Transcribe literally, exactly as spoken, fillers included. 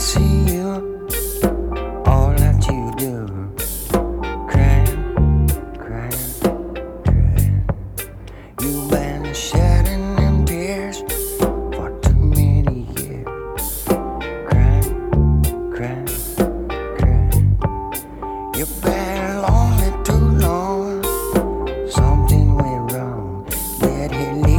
see you, all that you do, crying, crying, crying. You've been shedding them tears for too many years, crying, crying, crying. You've been lonely too long. Something went wrong. Did he leave?